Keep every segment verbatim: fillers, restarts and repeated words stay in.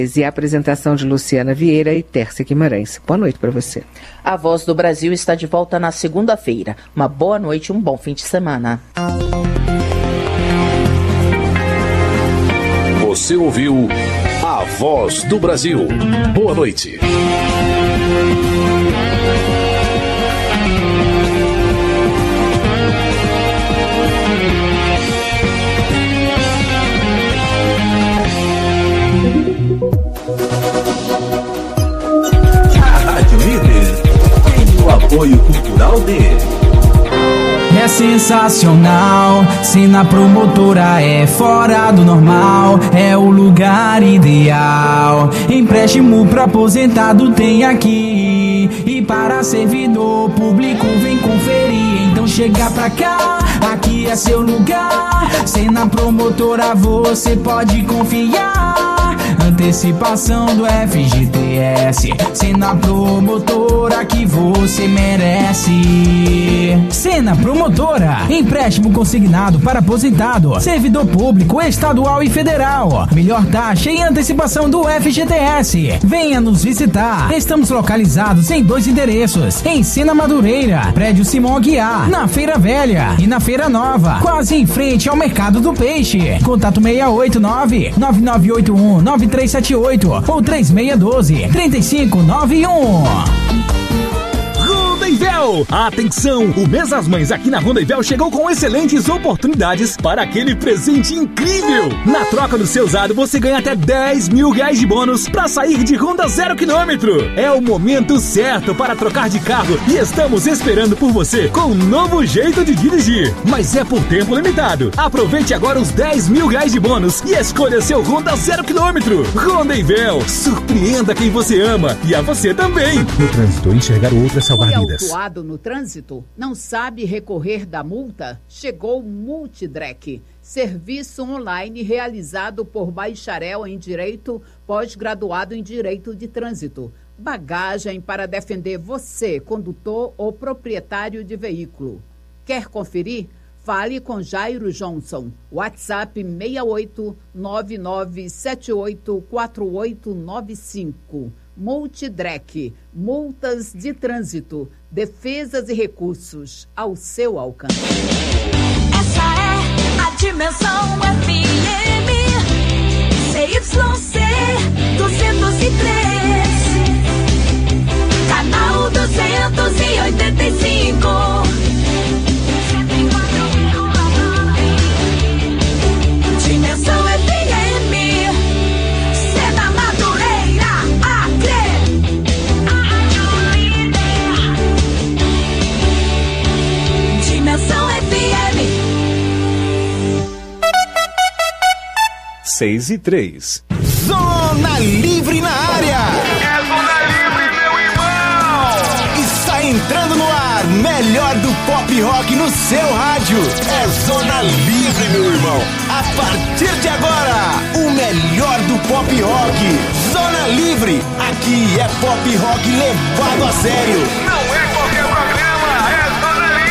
E a apresentação de Luciana Vieira e Tércia Guimarães. Boa noite para você. A Voz do Brasil está de volta na segunda-feira. Uma boa noite e um bom fim de semana. Você ouviu A Voz do Brasil. Boa noite. Tem o apoio cultural dele. É sensacional, Sena Promotora é fora do normal, é o lugar ideal. Empréstimo pra aposentado tem aqui, e para servidor público vem conferir. Então chega pra cá, aqui é seu lugar. Sena Promotora você pode confiar. Antecipação do F G T S, Sena Promotora que você merece. Sena Promotora, empréstimo consignado para aposentado, servidor público, estadual e federal. Melhor taxa e antecipação do F G T S. Venha nos visitar. Estamos localizados em dois endereços, em Sena Madureira, prédio Simão Aguiar, na Feira Velha e na Feira Nova, quase em frente ao Mercado do Peixe. Contato seis oito nove, nove nove oito um, nove três sete oito ou três seis um dois, três cinco nove um. Rondonvel! Atenção! O mês das mães aqui na Rondonvel chegou com excelentes oportunidades para aquele presente incrível! Na troca do seu usado, você ganha até dez mil reais de bônus para sair de Honda zero quilômetro. É o momento certo para trocar de carro e estamos esperando por você com um novo jeito de dirigir. Mas é por tempo limitado. Aproveite agora os dez mil reais de bônus e escolha seu Honda zero quilômetro. Rondonvel, surpreenda quem você ama e a você também. No trânsito, enxergar o outro é salvar vidas. Autuado no trânsito, não sabe recorrer da multa? Chegou o Multidrec, serviço online realizado por bacharel em Direito, pós-graduado em Direito de Trânsito. Bagagem para defender você, condutor ou proprietário de veículo. Quer conferir? Fale com Jairo Johnson. WhatsApp seis oito nove nove sete oito quatro oito nove cinco. Multidrec, multas de trânsito, defesas e recursos ao seu alcance. Essa é a Dimensão F M, C Y C duzentos e três, canal duzentos e oitenta e cinco. Dimensão F M, Sena Madureira, Acre. Dimensão F M. Seis e três. Zona Livre na área. É Zona Livre, meu irmão. Está entrando no ar, melhor do pop rock no seu rádio. É Zona Livre, meu irmão. A partir de agora, o melhor do pop rock. Zona Livre, aqui é pop rock levado a sério. Não é qualquer programa, é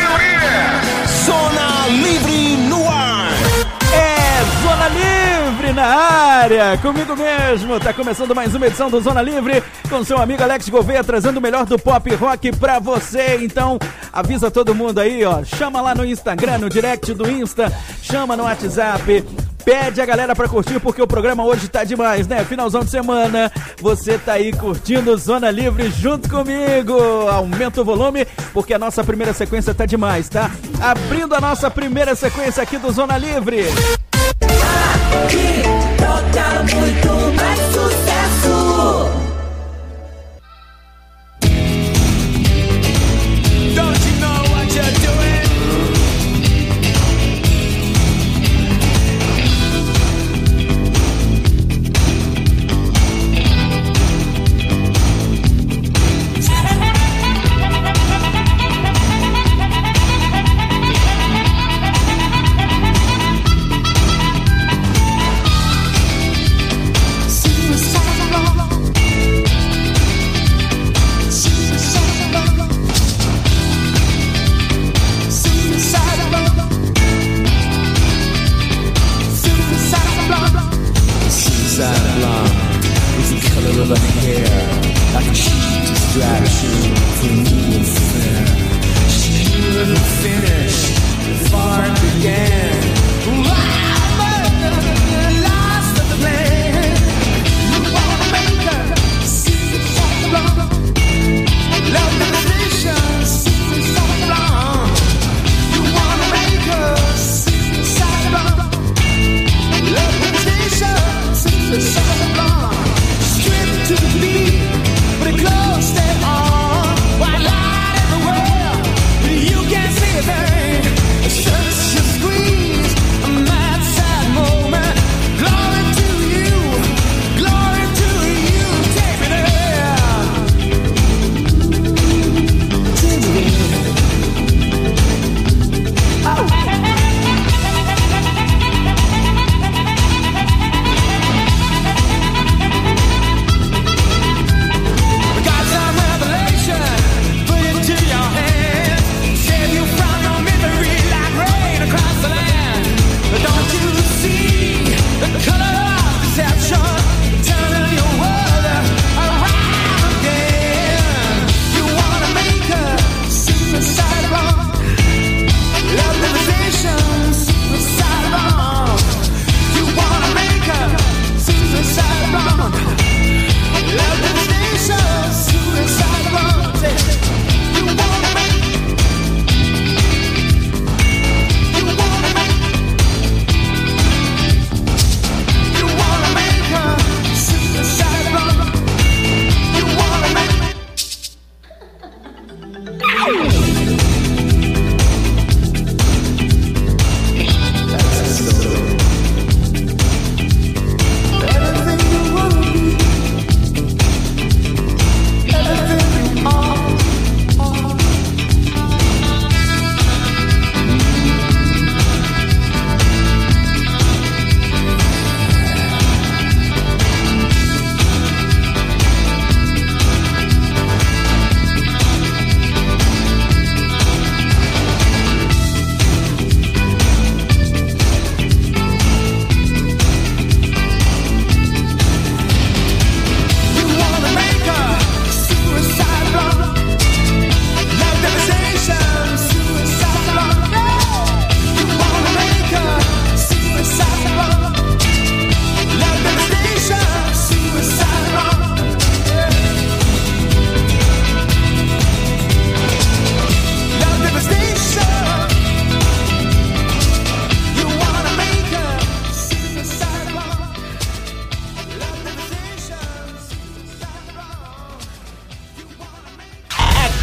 Zona Livre. Zona Livre no ar. É Zona Livre na área, comigo mesmo. Tá começando mais uma edição do Zona Livre com seu amigo Alex Gouveia, trazendo o melhor do pop rock pra você. Então, avisa todo mundo aí, ó. Chama lá no Instagram, no direct do Insta, chama no WhatsApp. Pede a galera pra curtir, porque o programa hoje tá demais, né? Finalzão de semana, você tá aí curtindo Zona Livre junto comigo. Aumenta o volume, porque a nossa primeira sequência tá demais, tá? Abrindo a nossa primeira sequência aqui do Zona Livre. Aqui toca muito mais sucesso. Don't you know what you're doing?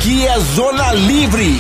aqui é Zona Livre.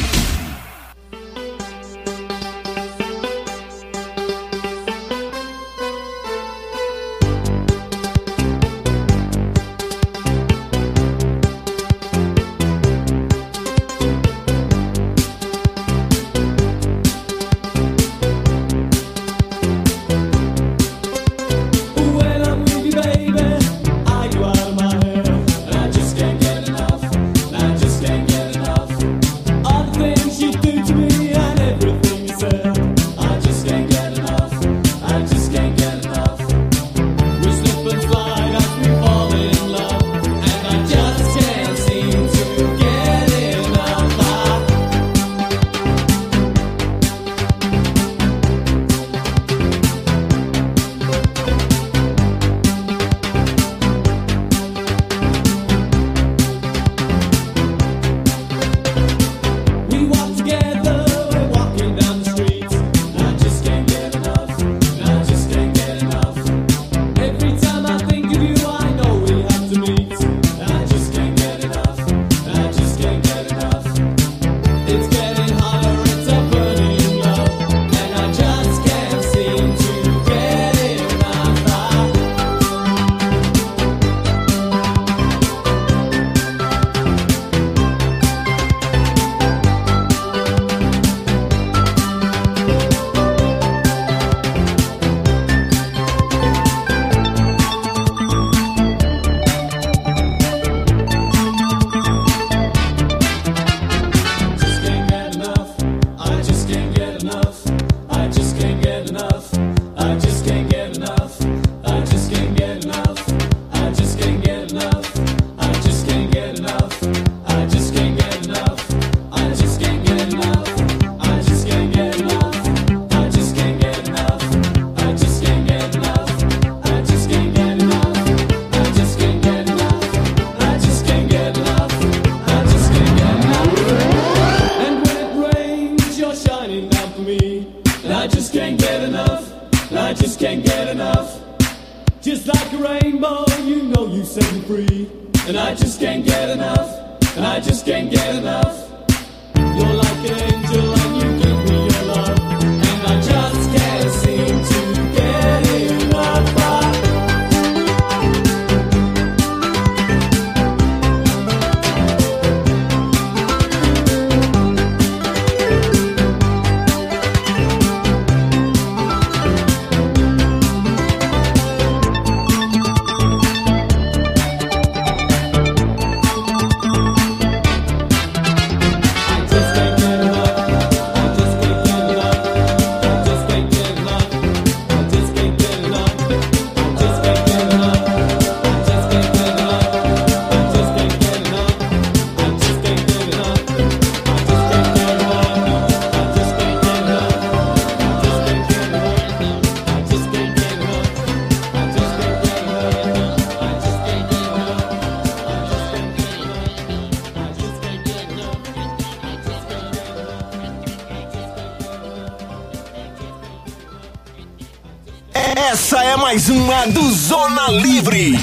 Essa é mais uma do Zona Livre.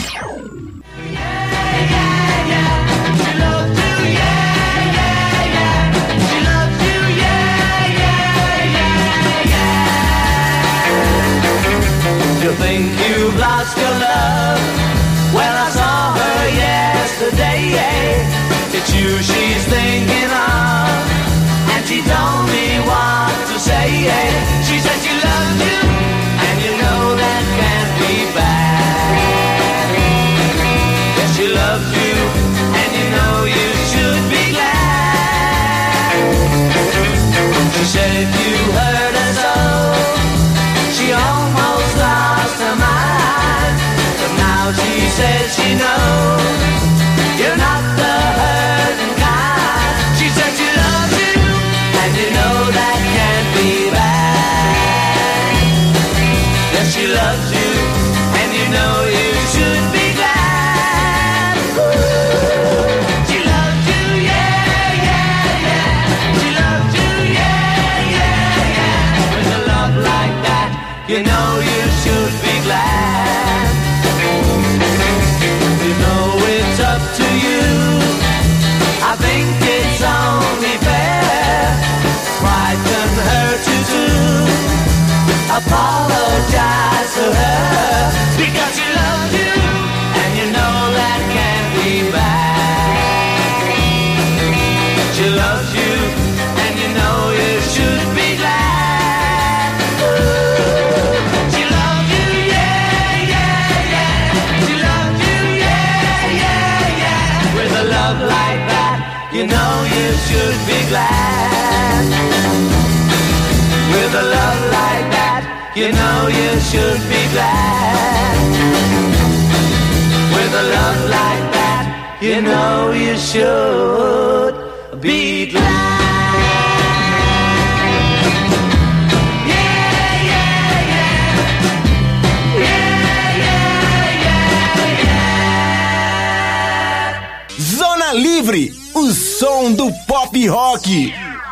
You think you've lost your love? Well, I saw her yesterday. It's you she's thinking of, and she told me what to say. She said she loves you, and you know that can't be bad. Yes, she loves you, and you know you should be glad. She said if you hurt her so, she almost lost her mind. But now she says she knows you're not the hurting kind. She said she loves you, and you know that can't be bad. Yes, she loves you, and you know you should be glad. Ooh. She loves you, yeah, yeah, yeah. She loves you, yeah, yeah, yeah. With a love like that, you know you should be glad. You know it's up to you you know you should be glad. With a love like that, you know you should be glad. With a love like that, you know you should be glad. Zona Livre, o som do pop rock.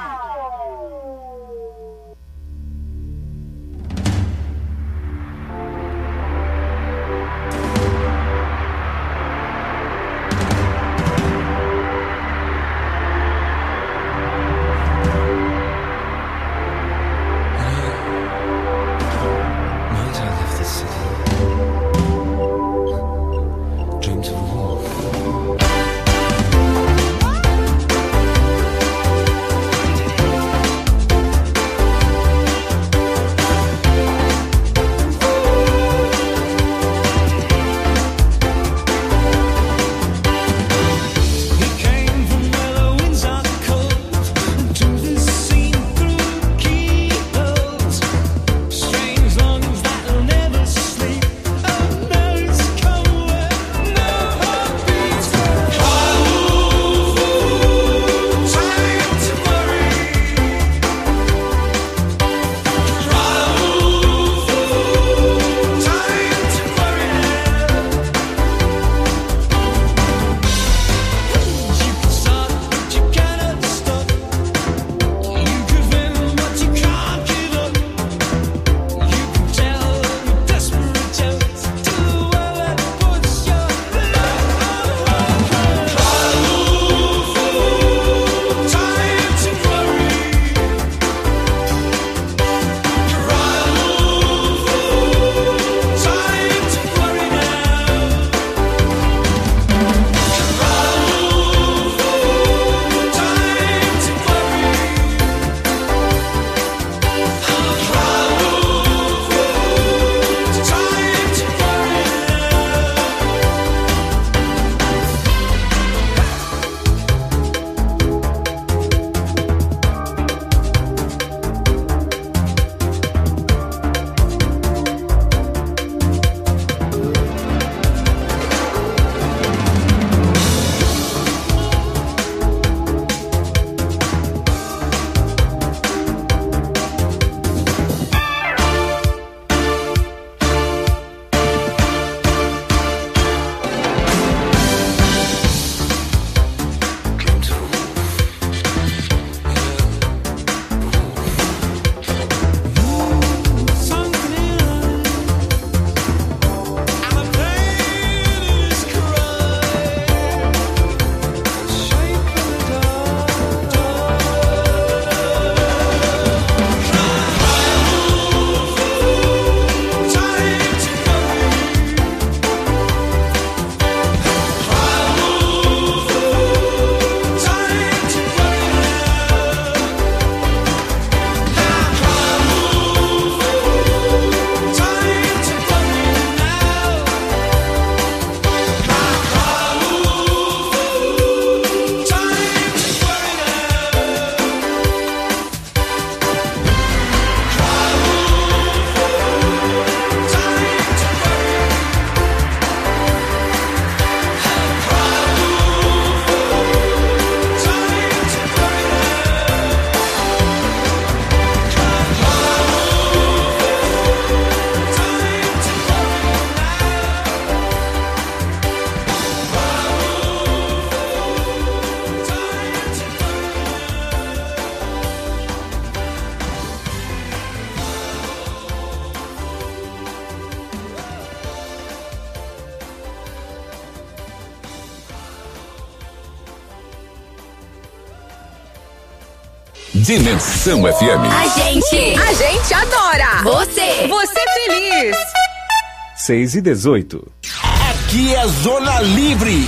Dimensão F M. A gente, a gente adora. Você, você feliz. seis e dezoito. Aqui é Zona Livre.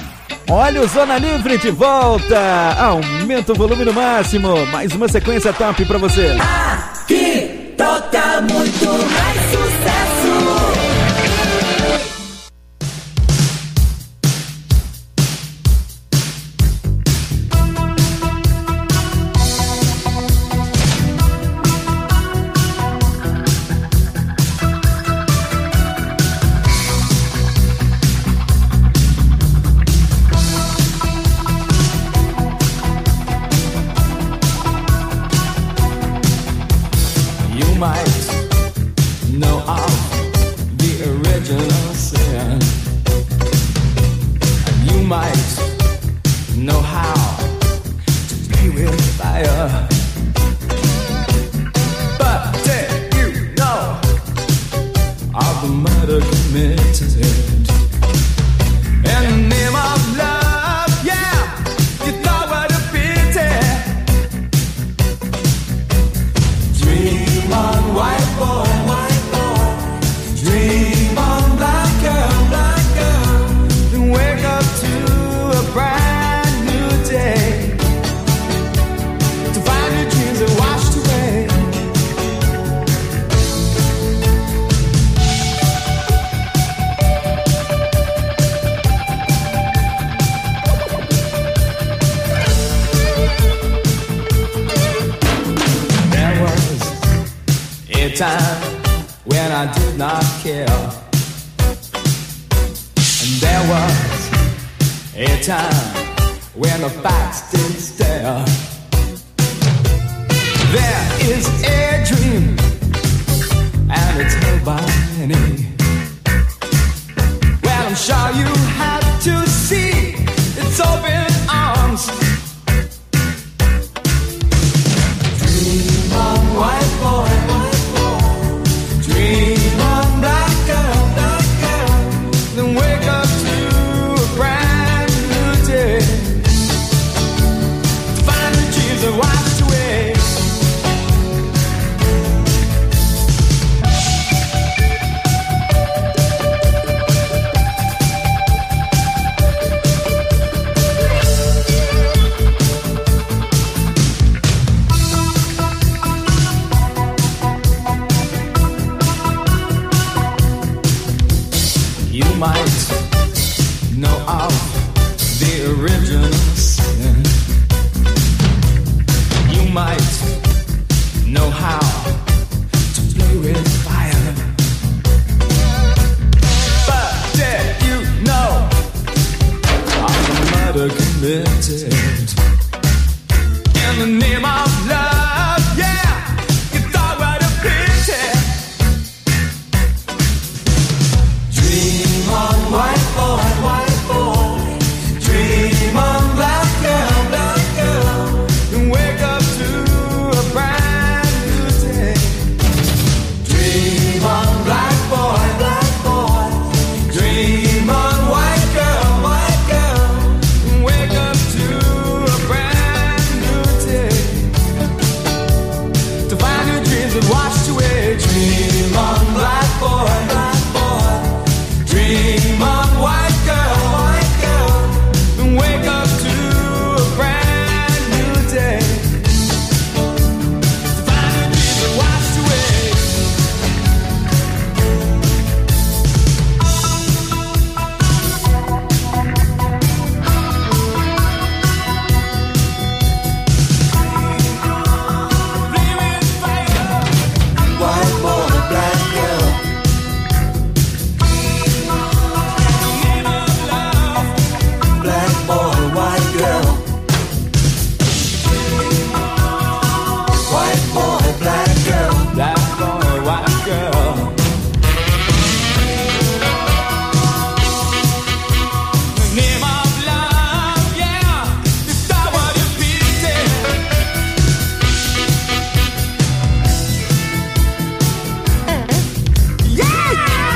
Olha o Zona Livre de volta. Aumenta o volume no máximo. Mais uma sequência top pra você. Aqui toca muito mais sucesso. might know how to play with fire, but did you know of the murder committed in the name of love? Yeah, you thought what a pity. Dream on, white boy, white boy. Dream on, black girl, black girl. Then wake up to a brand new day, to find your dreams are washed away. There was a time when I did not care, and there was a time when the facts did stare. There is a dream, and it's held by many. Well, I'm sure you have to see its open arms. Dream on, white boy, white boy. Dream on, black girl, black girl. Then wake up to a brand new day, to find the dreams that washed away. You might know of the original sin. You might know how to play with fire, but did you know of the murder committed in the name of love? Yeah, you thought what a pity. Dream on, white boy, white boy. Dream on, black girl, black girl. And wake up to a brand new day. Dream on, black boy, black boy. Dream on, white girl, white girl. And wake up to a brand new day, to find your dreams that washed away. Dream on, black boy, black boy. Dream on, white girl, white girl. And wake up to a brand new day, to find your dreams that washed away. White boy, black girl. Black boy, white girl. White boy, black girl. Black boy, white girl. The name of love, yeah. Is that what you pity? Yeah.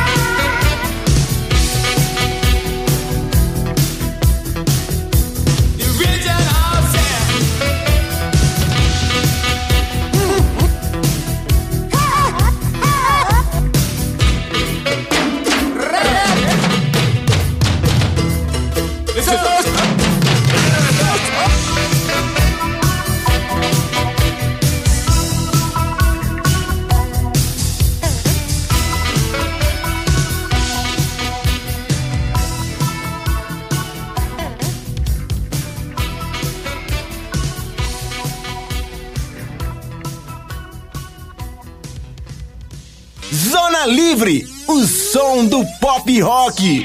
The original sin. Zona Livre, o som do pop rock.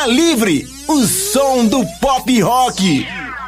Zona Livre, o som do pop rock.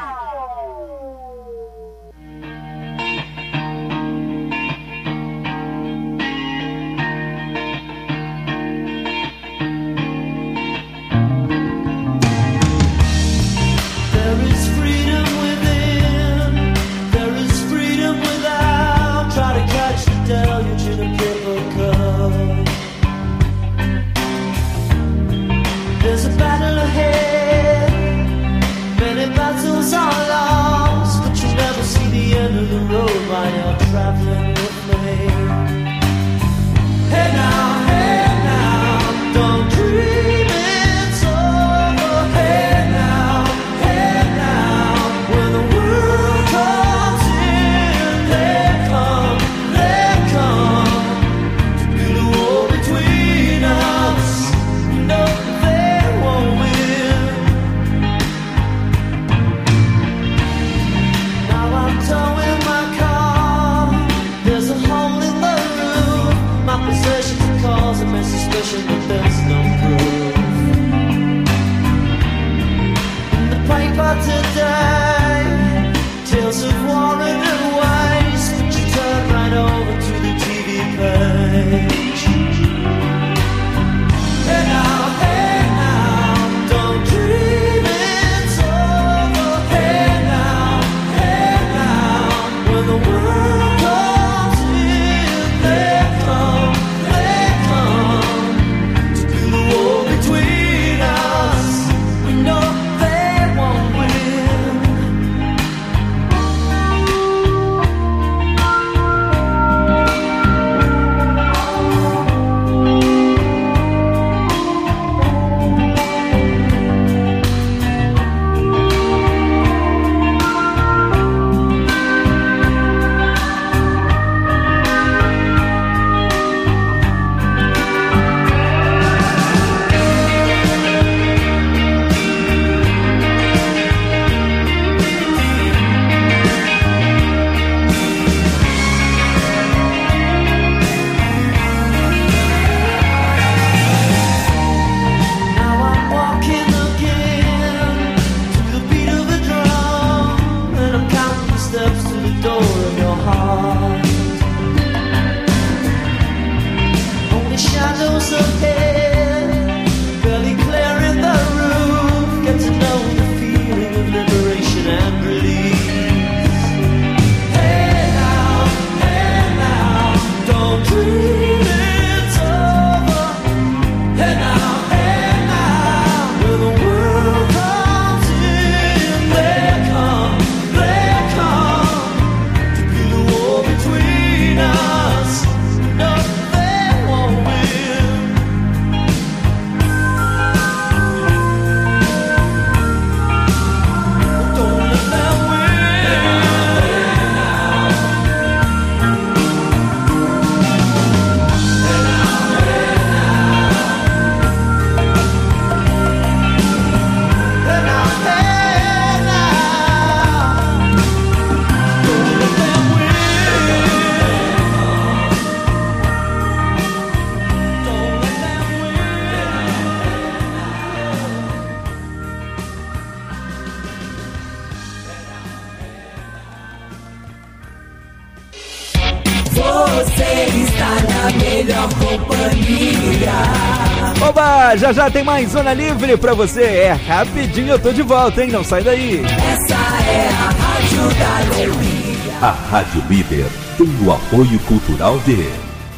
Oba, já já tem mais Zona Livre pra você. É rapidinho, eu tô de volta, hein? Não sai daí. Essa é a Rádio da Alegria. A Rádio Líder tem o apoio cultural de...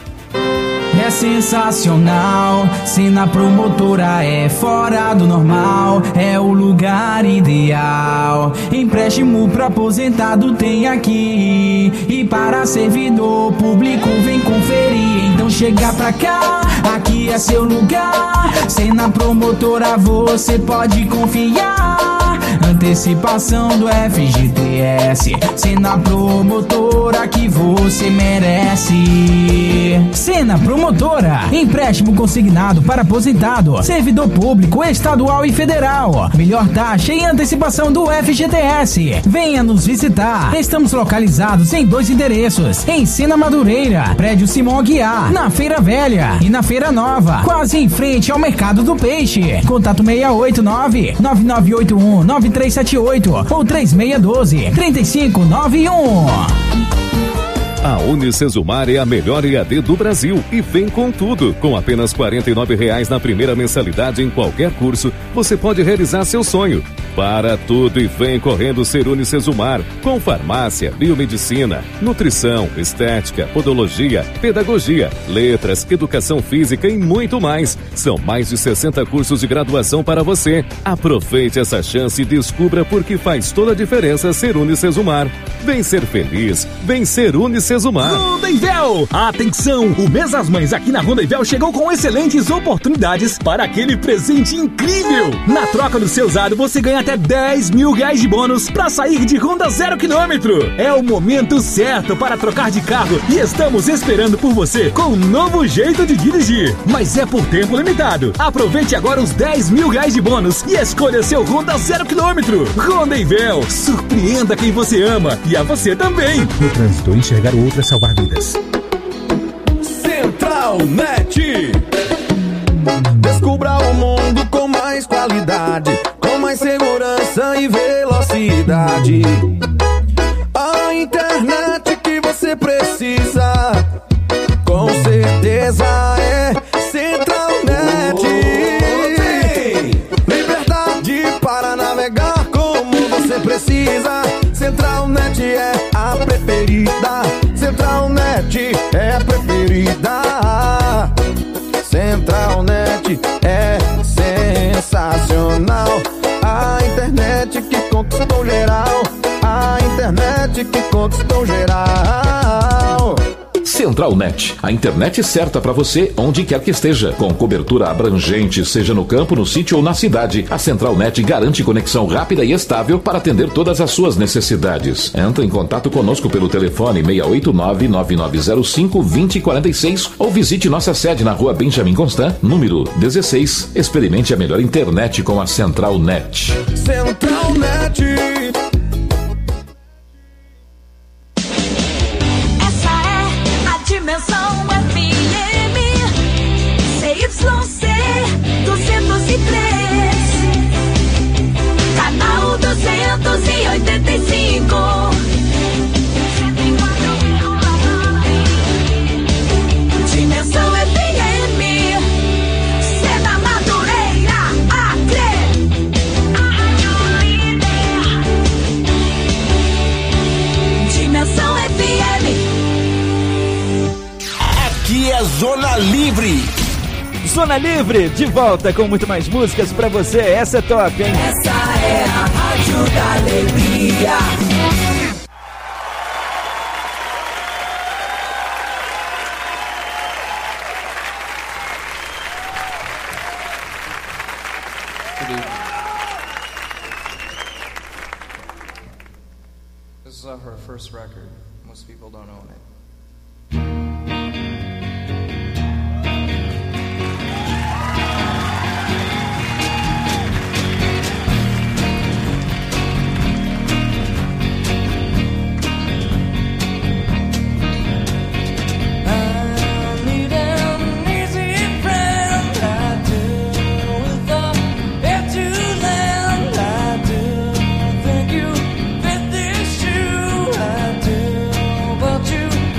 É sensacional, se na promotora é fora do normal, é o lugar ideal. Empréstimo pra aposentado tem aqui, e para servidor público vem conferir. Então chega pra cá, aqui é seu lugar. Se na promotora você pode confiar. Antecipação do F G T S, se na promotora que você merece. Sena Promotora. Empréstimo consignado para aposentado, servidor público estadual e federal. Melhor taxa e antecipação do F G T S. Venha nos visitar. Estamos localizados em dois endereços. Em Sena Madureira, prédio Simão Aguiar, na Feira Velha e na Feira Nova, quase em frente ao Mercado do Peixe. Contato seis oito nove, nove nove oito um, nove três sete oito ou três seis um dois, três cinco nove um. A Unicesumar é a melhor E A D do Brasil e vem com tudo. Com apenas quarenta e nove reais na primeira mensalidade em qualquer curso, você pode realizar seu sonho. Para tudo e vem correndo ser Unicesumar, com farmácia, biomedicina, nutrição, estética, podologia, pedagogia, letras, educação física e muito mais. São mais de sessenta cursos de graduação para você. Aproveite essa chance e descubra por que faz toda a diferença ser Unicesumar. Vem ser feliz, vem ser Unicesumar. Rondeivel! Atenção! O Mês das Mães aqui na Rondeivel chegou com excelentes oportunidades para aquele presente incrível! Na troca do seu usado, você ganha até dez mil reais de bônus para sair de Honda zero quilômetro. É o momento certo para trocar de carro e estamos esperando por você com um novo jeito de dirigir. Mas é por tempo limitado. Aproveite agora os dez mil reais de bônus e escolha seu Honda zero quilômetro. Rondeivel, surpreenda quem você ama e a você também. No trânsito, enxergar o outro é salvar vidas. Central Net. Descubra o mundo com mais qualidade, com mais segurança e velocidade. A internet que você precisa, com certeza é Central Net. Liberdade para navegar como você precisa. Central Net é a preferida. Central Net é a preferida. Central Net é sensacional. A internet que conquistou geral. A internet que conquistou geral. Central Net, a internet certa para você onde quer que esteja. Com cobertura abrangente, seja no campo, no sítio ou na cidade, a Central Net garante conexão rápida e estável para atender todas as suas necessidades. Entre em contato conosco pelo telefone seis oito nove, nove nove zero cinco, dois zero quatro seis ou visite nossa sede na rua Benjamin Constant, número dezesseis. Experimente a melhor internet com a Central Net. Central Net. Dimensão F M, C Y C duzentos e três, canal duzentos e oitenta e cinco. Dimensão F M, Sena Madureira, Acre. Dimensão F M. Aqui é Zona Livre. Zona Livre, de volta com muito mais músicas pra você. Essa é top, hein? Essa é a Rádio da Alegria. This is her first record. Most people don't own it. You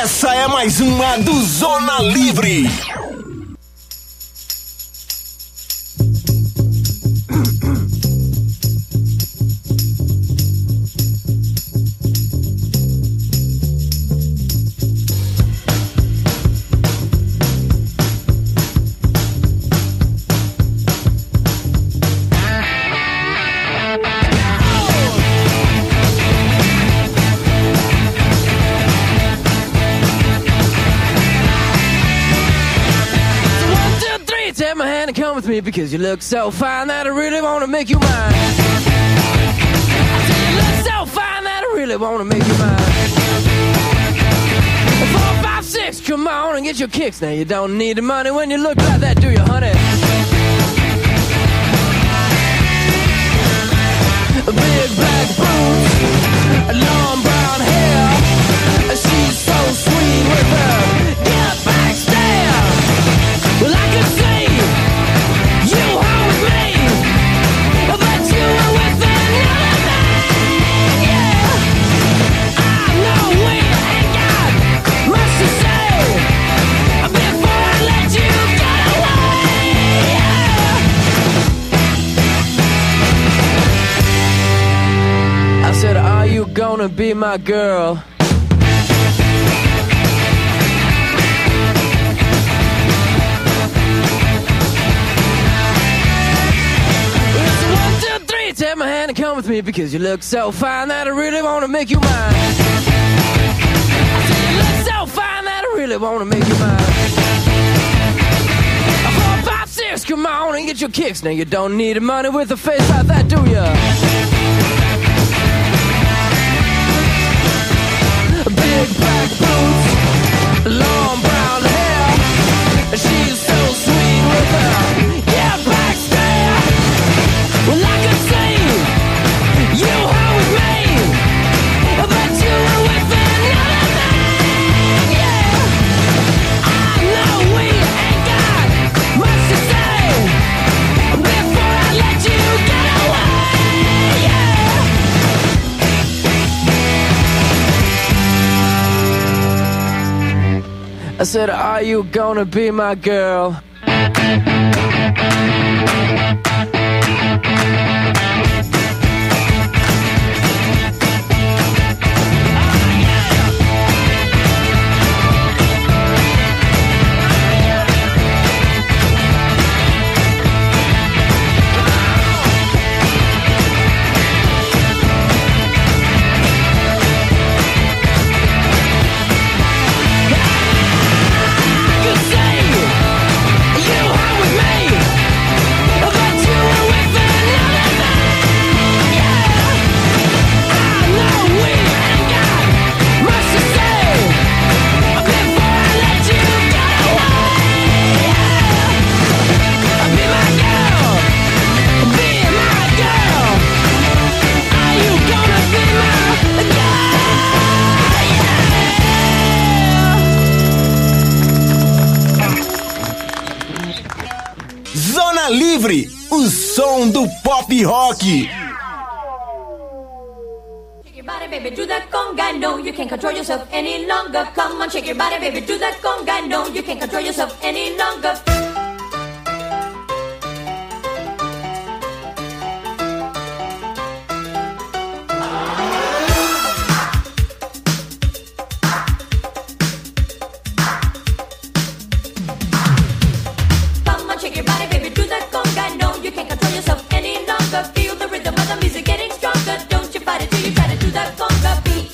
Essa é mais uma do Zona Livre. Take my hand and come with me because you look so fine that I really wanna make you mine. I said you look so fine that I really wanna make you mine. Four, five, six, come on and get your kicks. Now you don't need the money when you look like that, do you, honey? Big black boots, long brown hair. She's so sweet with her get back stare. Well, I can see you home with me, but you were with another man, yeah. I know we ain't got much to say before I let you get away, yeah. I said, are you gonna be my girl? Take my hand and come with me because you look so fine that I really wanna make you mine. I said you look so fine that I really wanna make you mine. Four, five, six, come on and get your kicks. Now you don't need the money with a face like that, do ya? Big black boots, long brown hair. She's so sweet with her yeah, black stare. Well, I could see you home with me, but you were with another man, yeah. I know we ain't got much to say before I let you get away, yeah. I said, are you gonna be my girl? Livre, o som do pop rock. Shake your body, baby, do that conga. No, you can't control yourself any longer. Come on, shake your body, baby, do that conga. No, you can't control yourself any longer. Feel the rhythm of the music getting stronger. Don't you fight it till you try to do that conga beat.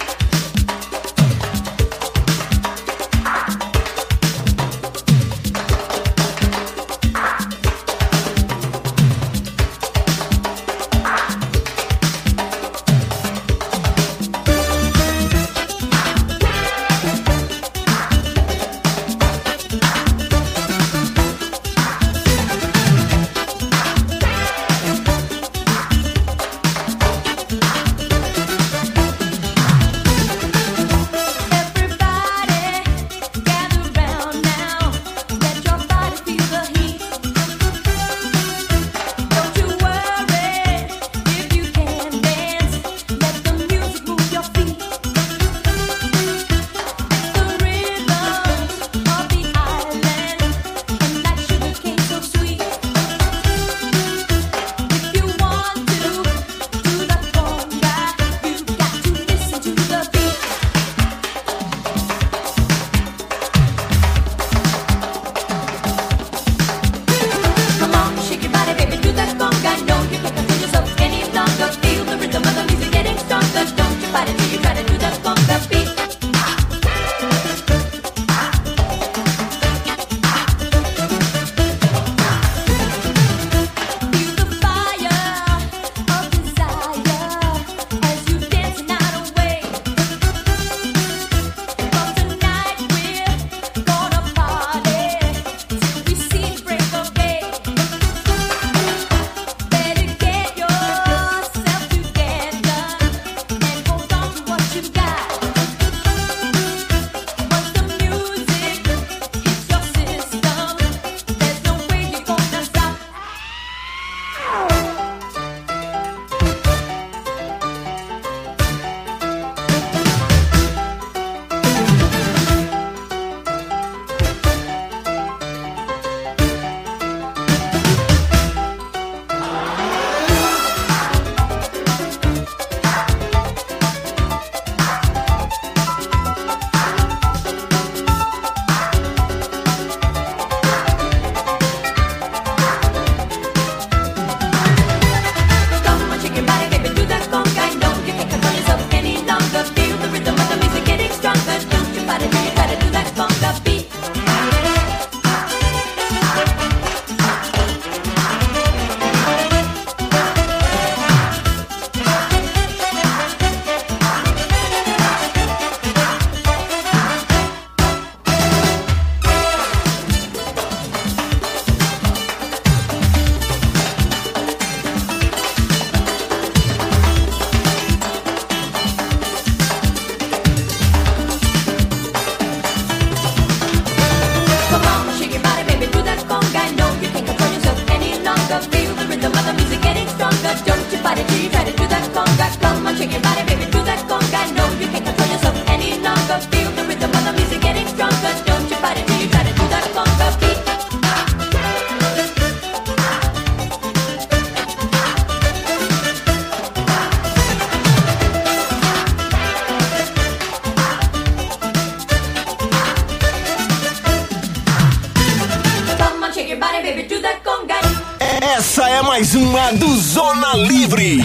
Essa é mais uma do Zona Livre.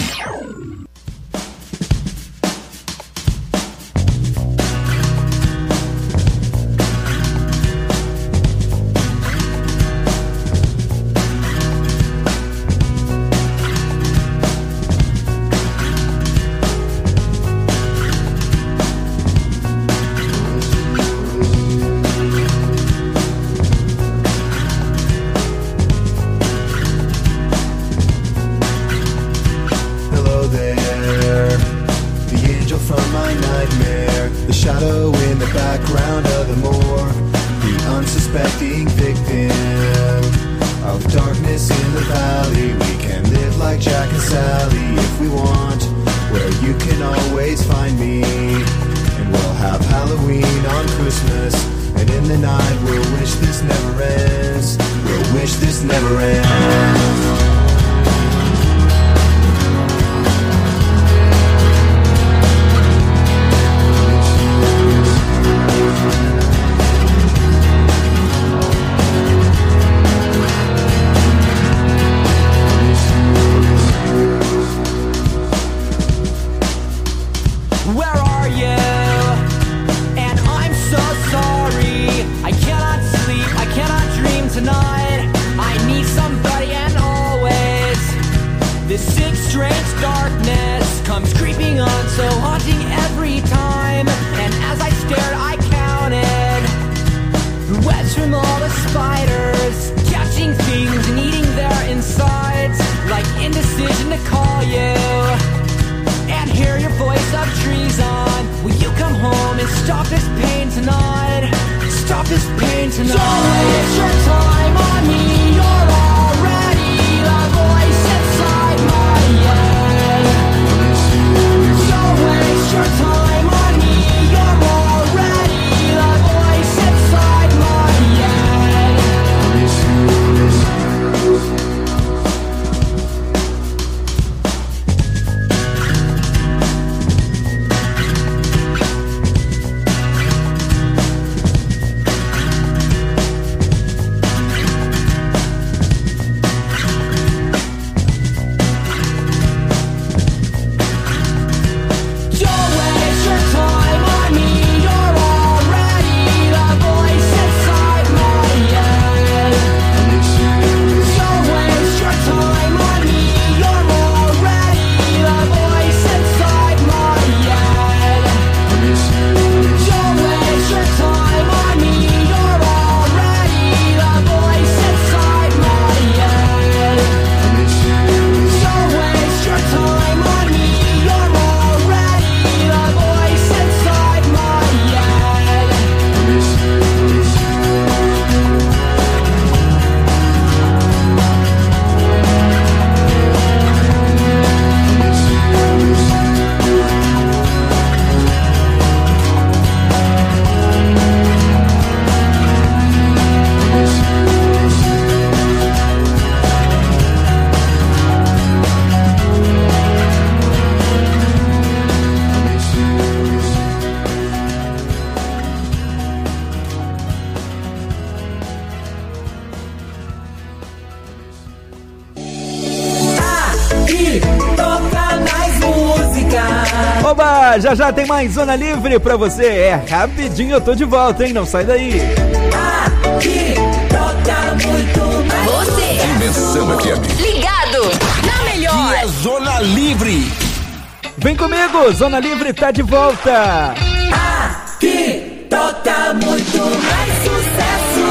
Bora! Já já tem mais Zona Livre pra você. É rapidinho, eu tô de volta, hein? Não sai daí. Aqui toca muito mais. Você. Dimensão F M. Ligado na melhor. E é Zona Livre. Vem comigo, Zona Livre tá de volta. Aqui toca muito mais sucesso.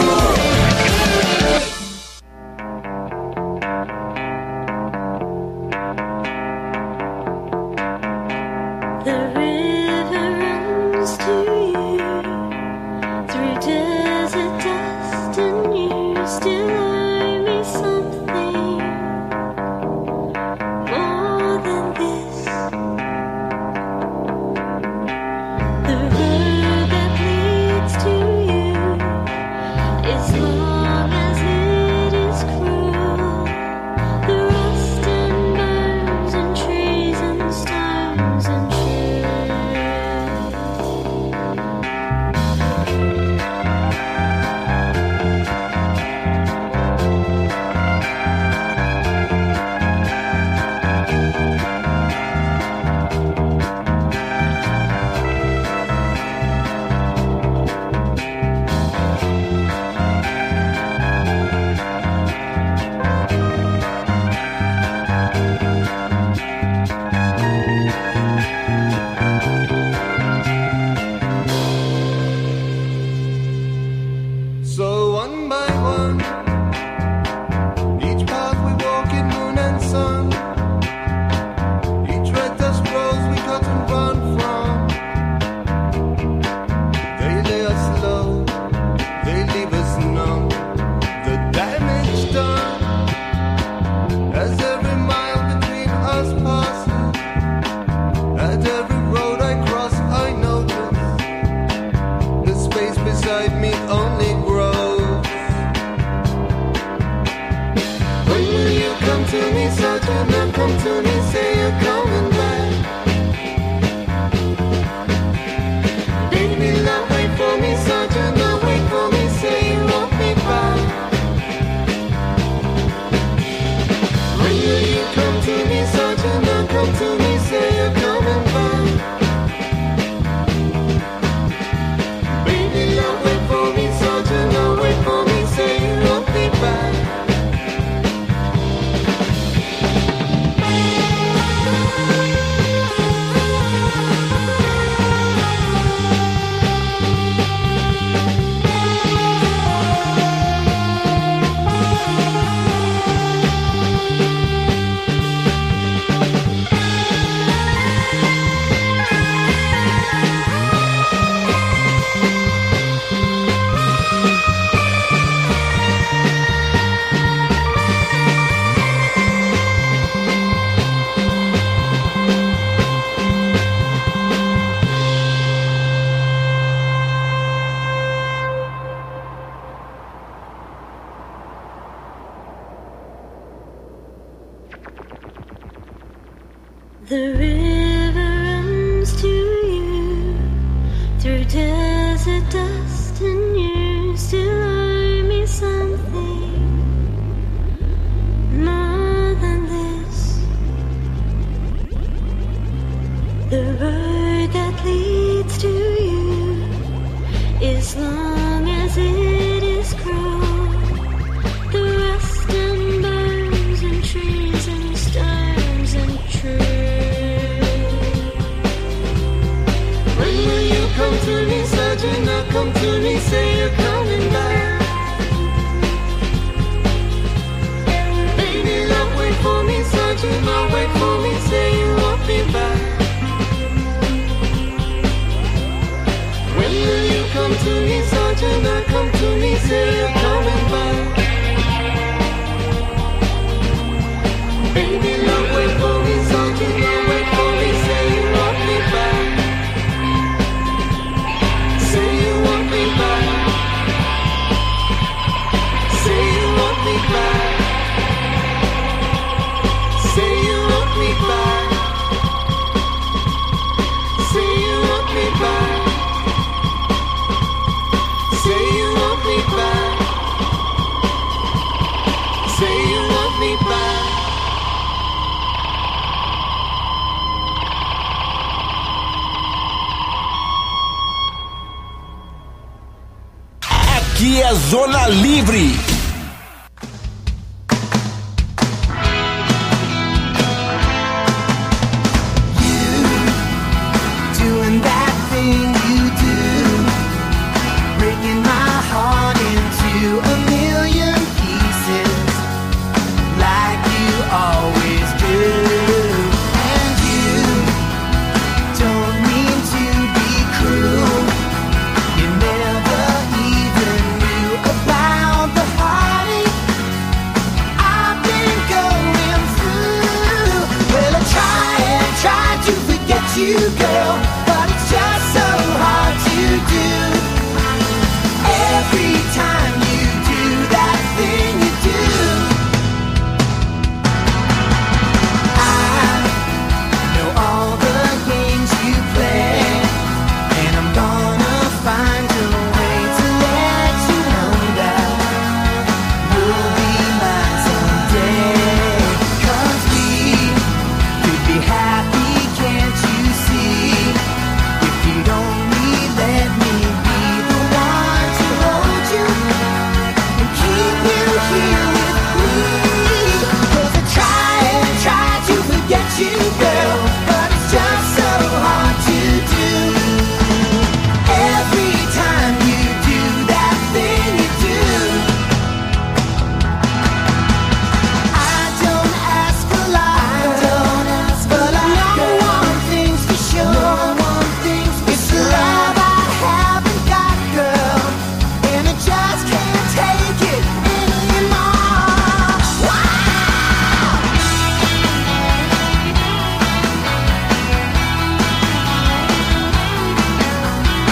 The river runs to you through desert dust, and you still owe me something more than this. The road that leads to you, as long as it is cruel, the rust and bones and trees and stones and trees. Come to me, Sergeant, now come to me, say you're coming back. Baby, love, wait for me, Sergeant, now wait for me, say you won't be back. When will you come to me, Sergeant, now come to me, say you're coming back. Baby, love, wait for me, Sergeant, now wait for me, say you won't be back. Aqui é Zona Livre.